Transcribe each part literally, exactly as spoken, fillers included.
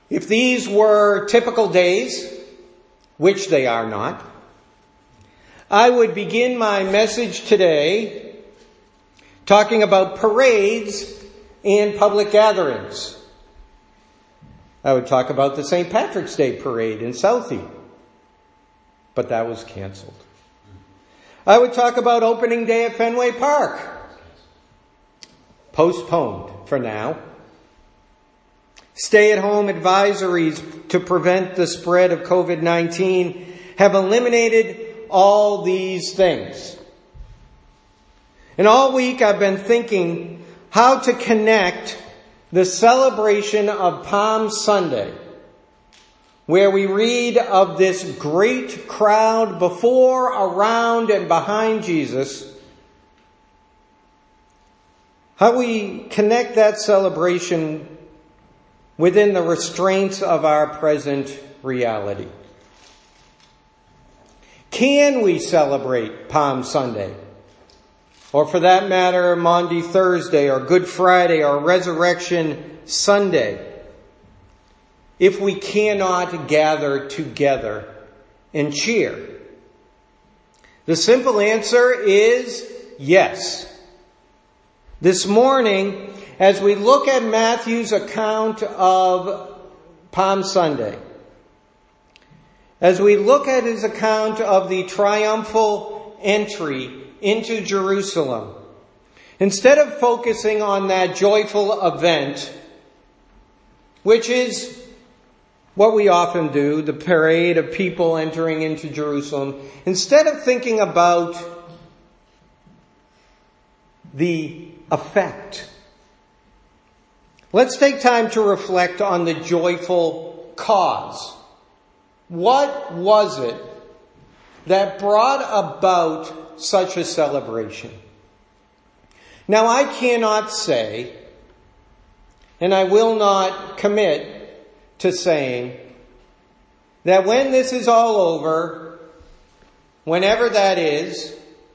If these were typical days, which they are not, I would begin my message today talking about parades and public gatherings. I would talk about the Saint Patrick's Day parade in Southie, but that was canceled. I would talk about opening day at Fenway Park, postponed for now. Stay-at-home advisories to prevent the spread of covid nineteen have eliminated all these things. And all week I've been thinking how to connect the celebration of Palm Sunday, where we read of this great crowd before, around, and behind Jesus, how we connect that celebration within the restraints of our present reality. Can we celebrate Palm Sunday? Or for that matter, Maundy Thursday or Good Friday or Resurrection Sunday, if we cannot gather together and cheer? The simple answer is yes. This morning, as we look at Matthew's account of Palm Sunday, as we look at his account of the triumphal entry into Jerusalem, instead of focusing on that joyful event, which is what we often do, the parade of people entering into Jerusalem, instead of thinking about the effect, let's take time to reflect on the joyful cause. What was it that brought about such a celebration? Now, I cannot say, and I will not commit to saying, that when this is all over, whenever that is,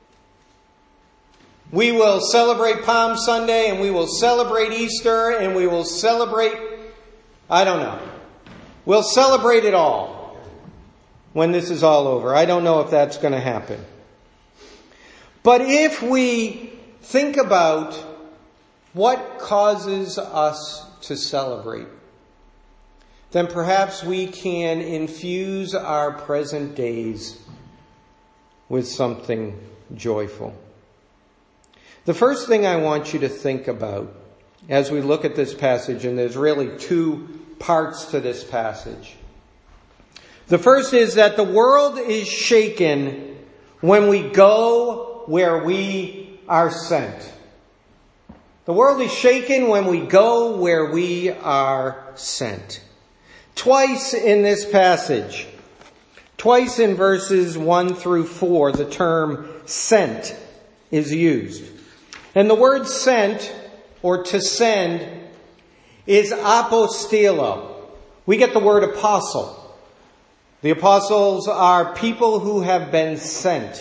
we will celebrate Palm Sunday and we will celebrate Easter and we will celebrate, I don't know. We'll celebrate it all when this is all over. I don't know if that's going to happen. But if we think about what causes us to celebrate, then perhaps we can infuse our present days with something joyful. The first thing I want you to think about as we look at this passage, and there's really two parts to this passage. The first is that the world is shaken when we go where we are sent. The world is shaken when we go where we are sent. Twice in this passage, twice in verses one through four, the term sent is used. And the word sent, or to send, is apostello. We get the word apostle. The apostles are people who have been sent.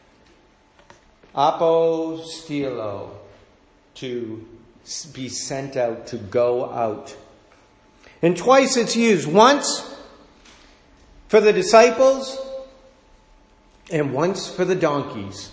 Apostello, to be sent out, to go out. And twice it's used. Once for the disciples and once for the donkeys.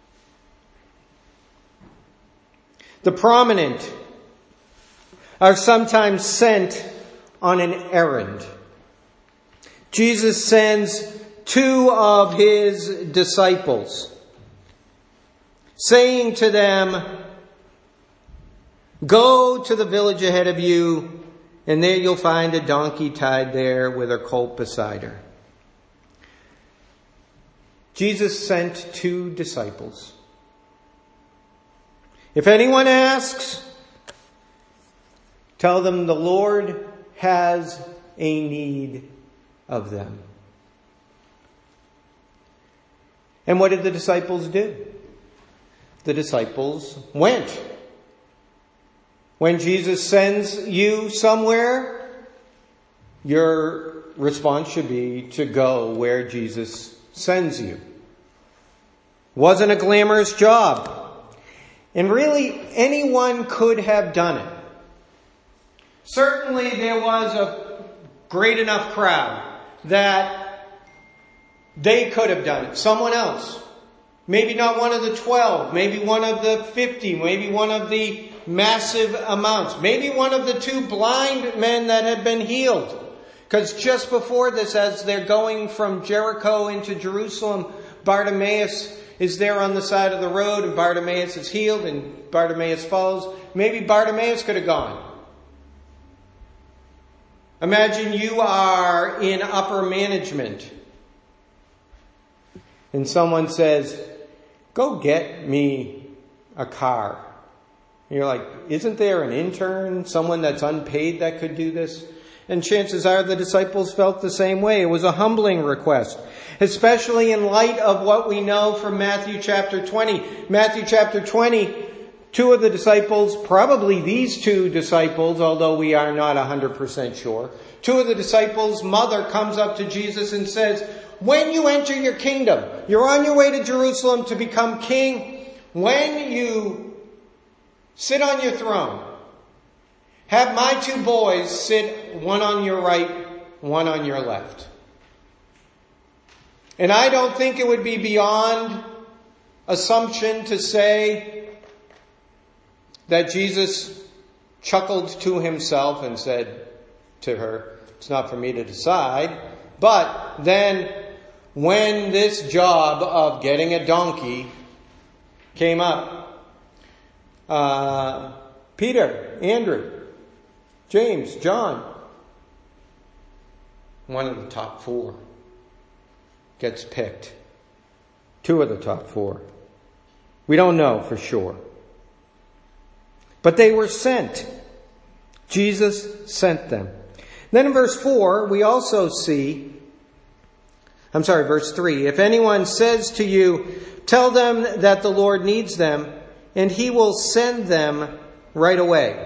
The prominent are sometimes sent on an errand. Jesus sends two of his disciples, saying to them, "Go to the village ahead of you, and there you'll find a donkey tied there with her colt beside her." Jesus sent two disciples. If anyone asks, tell them the Lord has a need of them. And what did the disciples do? The disciples went. When Jesus sends you somewhere, your response should be to go where Jesus sends you. Wasn't a glamorous job. And really, anyone could have done it. Certainly there was a great enough crowd that they could have done it. Someone else. Maybe not one of the twelve. Maybe one of the fifty. Maybe one of the massive amounts. Maybe one of the two blind men that had been healed. Because just before this, as they're going from Jericho into Jerusalem, Bartimaeus is there on the side of the road, and Bartimaeus is healed, and Bartimaeus follows. Maybe Bartimaeus could have gone. Imagine you are in upper management, and someone says, go get me a car. And you're like, isn't there an intern, someone that's unpaid that could do this? And chances are the disciples felt the same way. It was a humbling request, especially in light of what we know from Matthew chapter twenty. Matthew chapter twenty, two of the disciples, probably these two disciples, although we are not one hundred percent sure, two of the disciples' mother comes up to Jesus and says, when you enter your kingdom, you're on your way to Jerusalem to become king. When you sit on your throne, have my two boys sit one on your right, one on your left. And I don't think it would be beyond assumption to say that Jesus chuckled to himself and said to her, it's not for me to decide. But then when this job of getting a donkey came up, uh, Peter, Andrew, James, John, one of the top four gets picked. Two of the top four. We don't know for sure. But they were sent. Jesus sent them. Then in verse four, we also see, I'm sorry, verse three, if anyone says to you, tell them that the Lord needs them, and he will send them right away.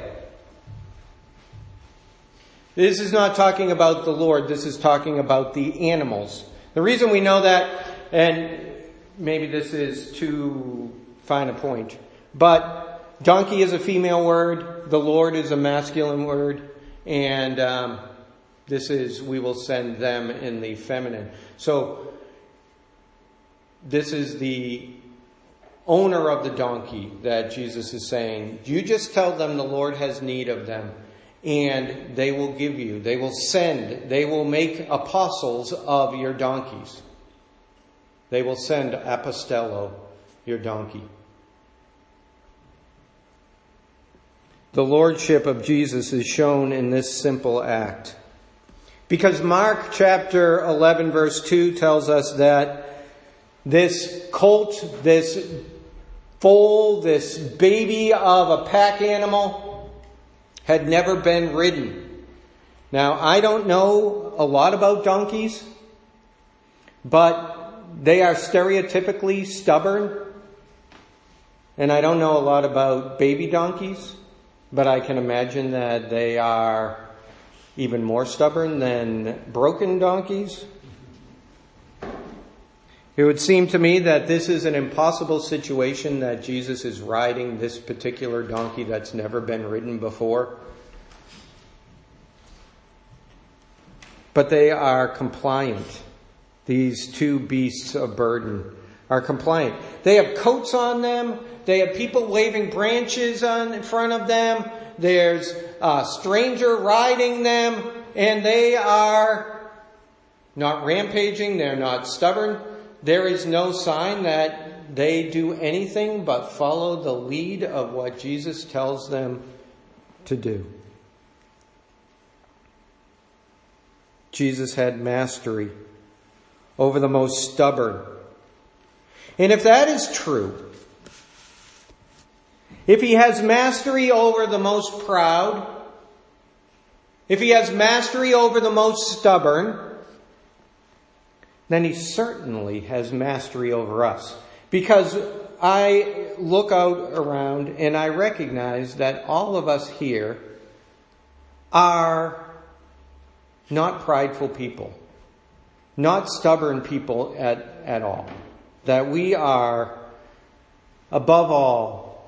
This is not talking about the Lord. This is talking about the animals. The reason we know that, and maybe this is too fine a point, but donkey is a female word. The Lord is a masculine word. And um, this is, we will send them in the feminine. So this is the owner of the donkey that Jesus is saying, you just tell them the Lord has need of them. And they will give you, they will send, they will make apostles of your donkeys. They will send apostello, your donkey. The lordship of Jesus is shown in this simple act. Because Mark chapter eleven verse two tells us that this colt, this foal, this baby of a pack animal had never been ridden. Now, I don't know a lot about donkeys, but they are stereotypically stubborn. And I don't know a lot about baby donkeys, but I can imagine that they are even more stubborn than broken donkeys. It would seem to me that this is an impossible situation, that Jesus is riding this particular donkey that's never been ridden before. But they are compliant. These two beasts of burden are compliant. They have coats on them. They have people waving branches on in front of them. There's a stranger riding them. And they are not rampaging. They're not stubborn. There is no sign that they do anything but follow the lead of what Jesus tells them to do. Jesus had mastery over the most stubborn. And if that is true, if he has mastery over the most proud, if he has mastery over the most stubborn, then he certainly has mastery over us. Because I look out around and I recognize that all of us here are not prideful people, not stubborn people at, at all. That we are, above all,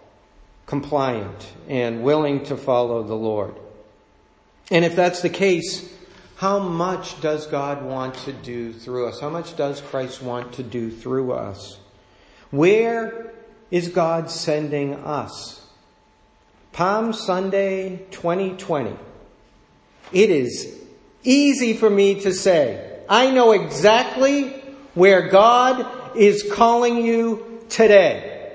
compliant and willing to follow the Lord. And if that's the case, How much does God want to do through us? How much does Christ want to do through us? Where is God sending us? Palm Sunday twenty twenty. It is easy for me to say, I know exactly where God is calling you today.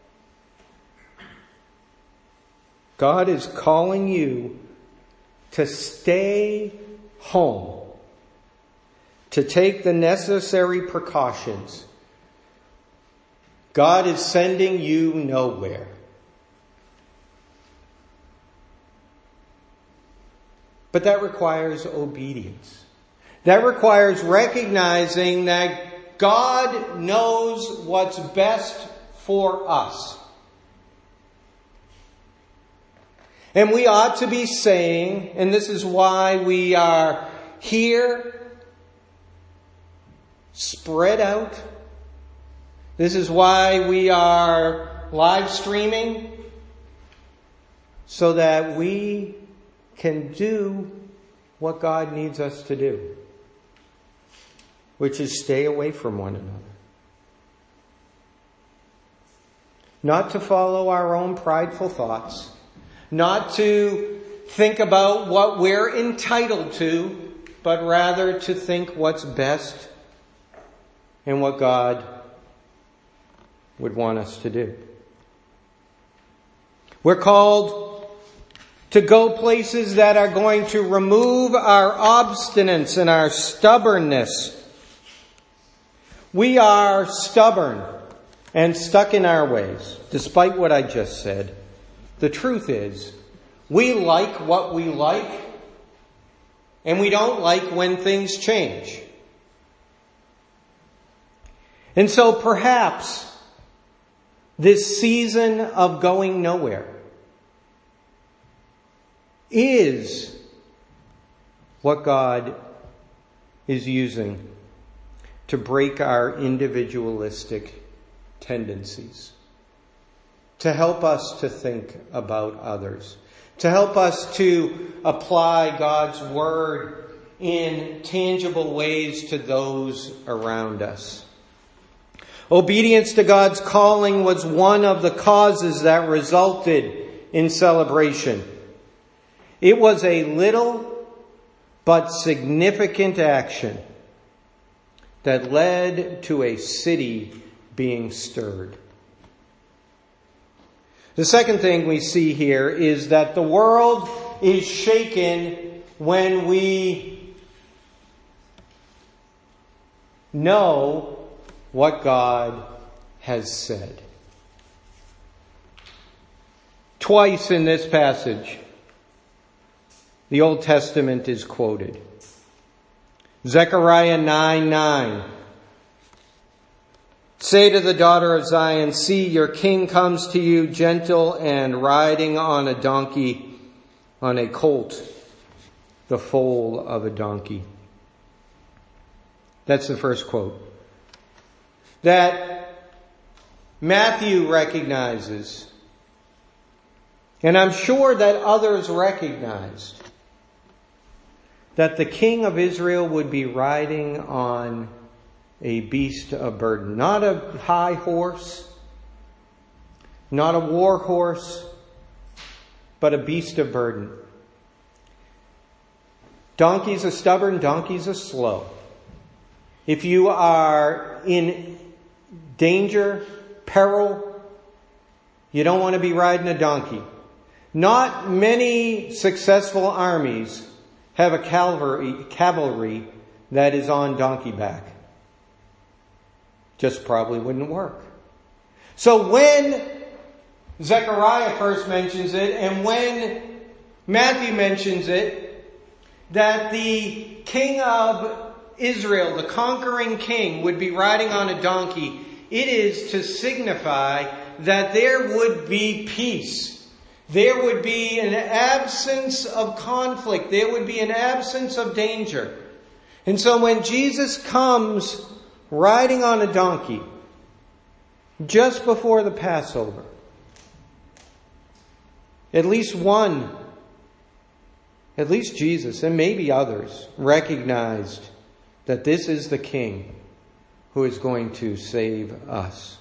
God is calling you to stay home, to take the necessary precautions. God is sending you nowhere. But that requires obedience. That requires recognizing that God knows what's best for us. And we ought to be saying, and this is why we are here, spread out. This is why we are live streaming, so that we can do what God needs us to do, which is stay away from one another. Not to follow our own prideful thoughts, not to think about what we're entitled to, but rather to think what's best and what God would want us to do. We're called to go places that are going to remove our obstinance and our stubbornness. We are stubborn and stuck in our ways, despite what I just said. The truth is, we like what we like, and we don't like when things change. And so perhaps this season of going nowhere is what God is using to break our individualistic tendencies, to help us to think about others, to help us to apply God's word in tangible ways to those around us. Obedience to God's calling was one of the causes that resulted in celebration. It was a little but significant action that led to a city being stirred. The second thing we see here is that the world is shaken when we know what God has said. Twice in this passage, the Old Testament is quoted. Zechariah nine nine. Say to the daughter of Zion, see, your king comes to you gentle and riding on a donkey, on a colt, the foal of a donkey. That's the first quote. That Matthew recognizes, and I'm sure that others recognized, that the king of Israel would be riding on a beast of burden. Not a high horse, not a war horse, but a beast of burden. Donkeys are stubborn, donkeys are slow. If you are in danger, peril, you don't want to be riding a donkey. Not many successful armies have a cavalry, cavalry that is on donkey back. Just probably wouldn't work. So when Zechariah first mentions it, and when Matthew mentions it, that the king of Israel, the conquering king, would be riding on a donkey, it is to signify that there would be peace. There would be an absence of conflict. There would be an absence of danger. And so when Jesus comes riding on a donkey just before the Passover, at least one at least Jesus and maybe others, recognized that this is the King who is going to save us.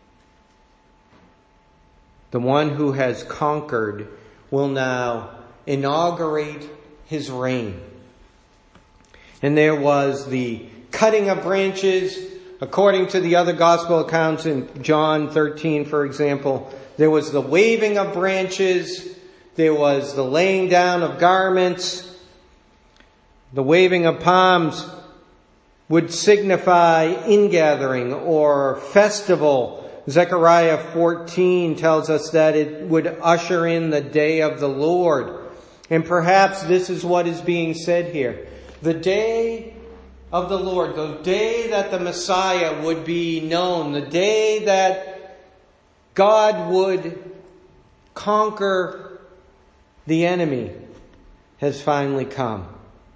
The one who has conquered will now inaugurate his reign. And there was the cutting of branches. According to the other gospel accounts in John thirteen, for example, there was the waving of branches. There was the laying down of garments. The waving of palms would signify ingathering or festival. Zechariah fourteen tells us that it would usher in the day of the Lord. And perhaps this is what is being said here. The day of the Lord, the day that the Messiah would be known, the day that God would conquer the enemy, has finally come.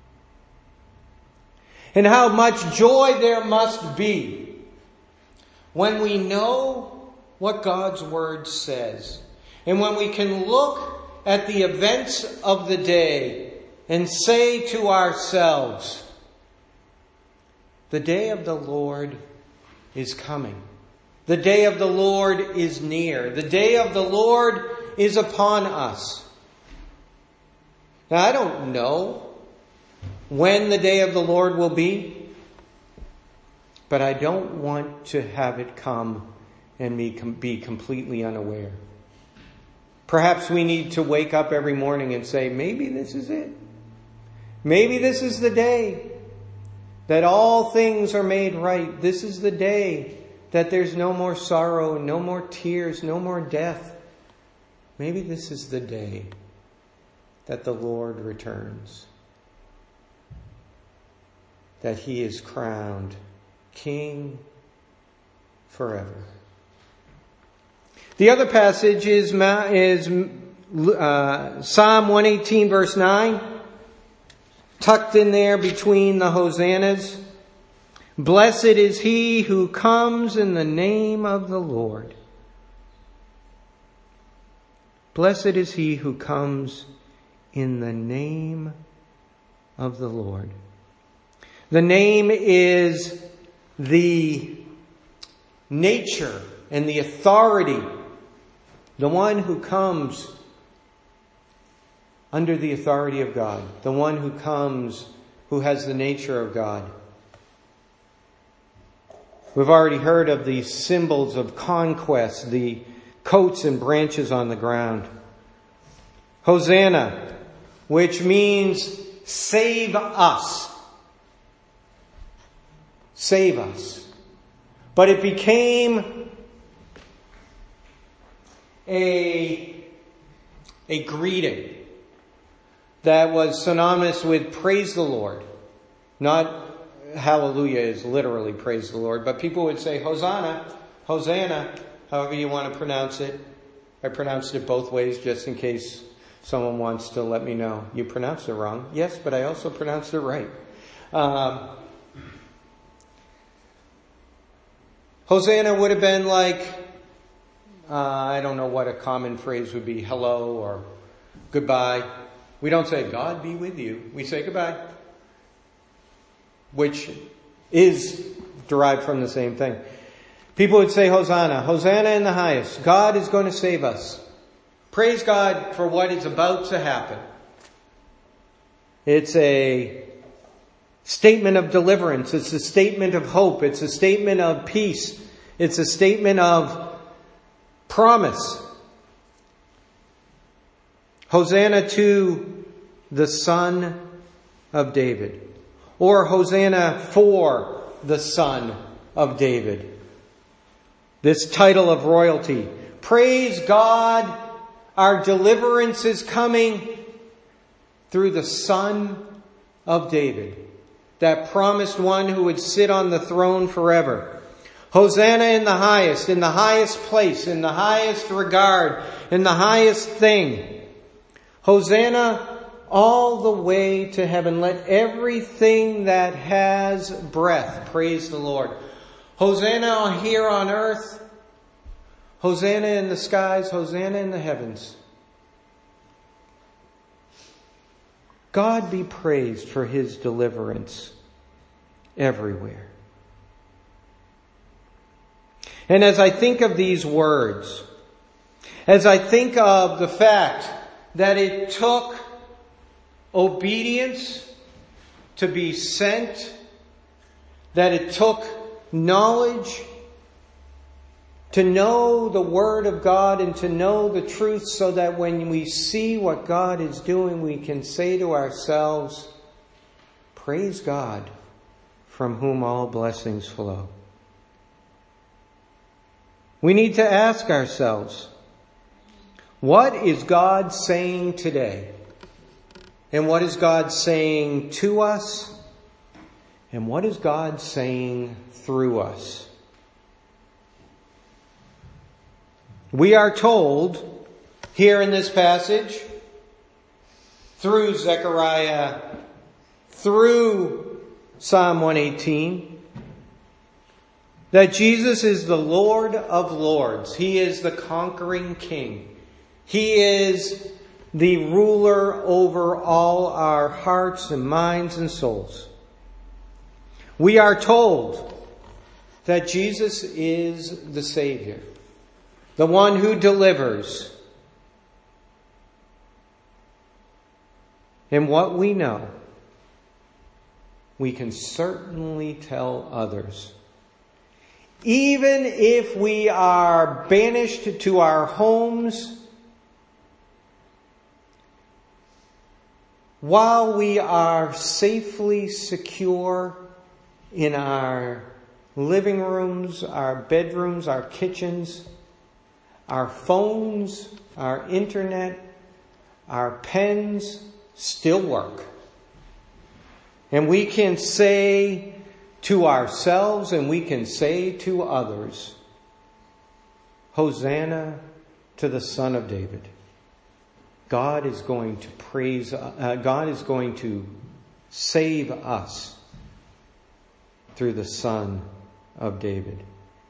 And how much joy there must be when we know what God's Word says. And when we can look at the events of the day and say to ourselves, the day of the Lord is coming. The day of the Lord is near. The day of the Lord is upon us. Now, I don't know when the day of the Lord will be, but I don't want to have it come and me be completely unaware. Perhaps we need to wake up every morning and say, maybe this is it. Maybe this is the day that all things are made right. This is the day that there's no more sorrow, no more tears, no more death. Maybe this is the day that the Lord returns. That he is crowned King forever. The other passage is, is uh, Psalm one eighteen verse nine. Tucked in there between the hosannas. Blessed is he who comes in the name of the Lord. Blessed is he who comes in the name of the Lord. The name is the nature and the authority. The one who comes under the authority of God. The one who comes, who has the nature of God. We've already heard of the symbols of conquest, the coats and branches on the ground. Hosanna, which means save us. Save us. But it became a, a greeting that was synonymous with praise the Lord. Not hallelujah is literally praise the Lord, but people would say Hosanna, Hosanna, however you want to pronounce it. I pronounced it both ways just in case someone wants to let me know. You pronounced it wrong. Yes, but I also pronounced it right. Um, Hosanna would have been like, uh, I don't know what a common phrase would be, hello or goodbye. We don't say, God be with you. We say goodbye. Which is derived from the same thing. People would say Hosanna. Hosanna in the highest. God is going to save us. Praise God for what is about to happen. It's a statement of deliverance. It's a statement of hope. It's a statement of peace. It's a statement of promise. Hosanna to the Son of David. Or Hosanna for the Son of David. This title of royalty. Praise God, our deliverance is coming through the Son of David. That promised one who would sit on the throne forever. Hosanna in the highest, in the highest place, in the highest regard, in the highest thing. Hosanna all the way to heaven. Let everything that has breath praise the Lord. Hosanna here on earth. Hosanna in the skies. Hosanna in the heavens. God be praised for his deliverance everywhere. And as I think of these words, as I think of the fact that it took obedience to be sent, that it took knowledge to know the Word of God and to know the truth, so that when we see what God is doing, we can say to ourselves, praise God, from whom all blessings flow. We need to ask ourselves, what is God saying today? And what is God saying to us? And what is God saying through us? We are told here in this passage, through Zechariah, through Psalm one eighteen, that Jesus is the Lord of Lords. He is the conquering King. He is the ruler over all our hearts and minds and souls. We are told that Jesus is the Savior, the one who delivers. And what we know, we can certainly tell others. Even if we are banished to our homes, while we are safely secure in our living rooms, our bedrooms, our kitchens, our phones, our internet, our pens still work. And we can say to ourselves and we can say to others, Hosanna to the Son of David. God is going to praise, uh, God is going to save us through the Son of David.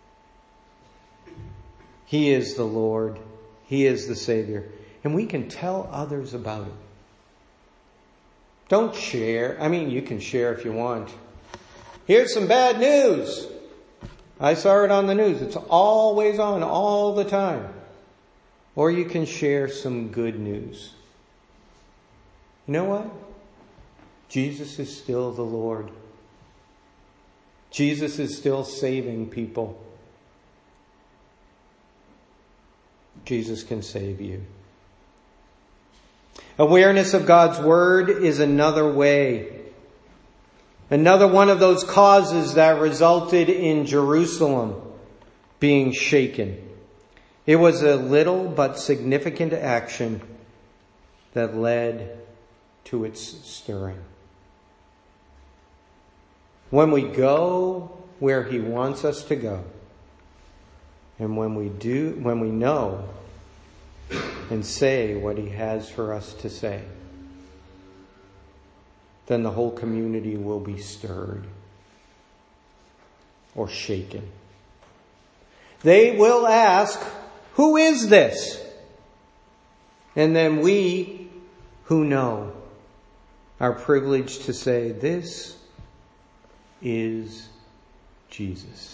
He is the Lord. He is the Savior. And we can tell others about it. Don't share. I mean, you can share if you want. Here's some bad news. I saw it on the news. It's always on, all the time. Or you can share some good news. You know what? Jesus is still the Lord. Jesus is still saving people. Jesus can save you. Awareness of God's Word is another way. Another one of those causes that resulted in Jerusalem being shaken. It was a little but significant action that led to its stirring. When we go where He wants us to go, and when we do, when we know and say what He has for us to say, then the whole community will be stirred or shaken. They will ask, who is this? And then we who know are privileged to say, this is Jesus.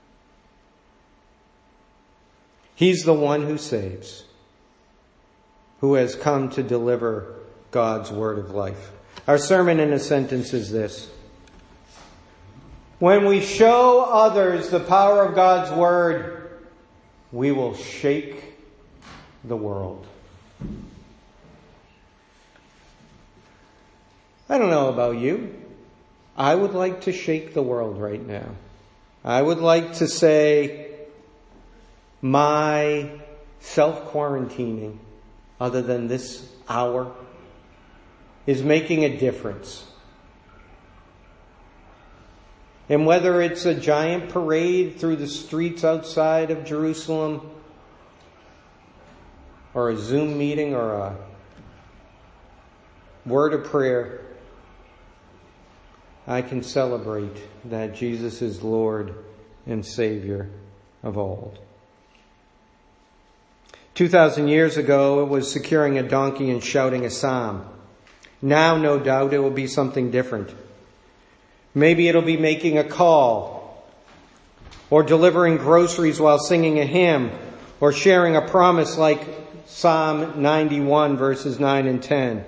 He's the one who saves, who has come to deliver God's word of life. Our sermon in a sentence is this. When we show others the power of God's word, we will shake the world. I don't know about you. I would like to shake the world right now. I would like to say my self-quarantining, other than this hour, is making a difference. And whether it's a giant parade through the streets outside of Jerusalem, or a Zoom meeting, or a word of prayer, I can celebrate that Jesus is Lord and Savior of all. Two thousand years ago, it was securing a donkey and shouting a psalm. Now, no doubt, it will be something different. Maybe it'll be making a call, or delivering groceries while singing a hymn, or sharing a promise like Psalm ninety-one, verses nine and ten.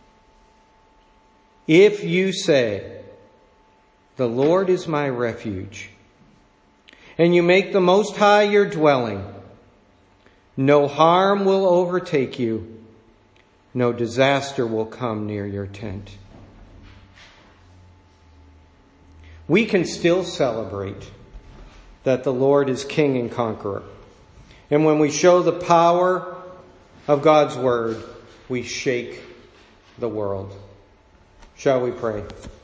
If you say, "The Lord is my refuge," and you make the Most High your dwelling, no harm will overtake you, no disaster will come near your tent. We can still celebrate that the Lord is King and Conqueror. And when we show the power of God's Word, we shake the world. Shall we pray?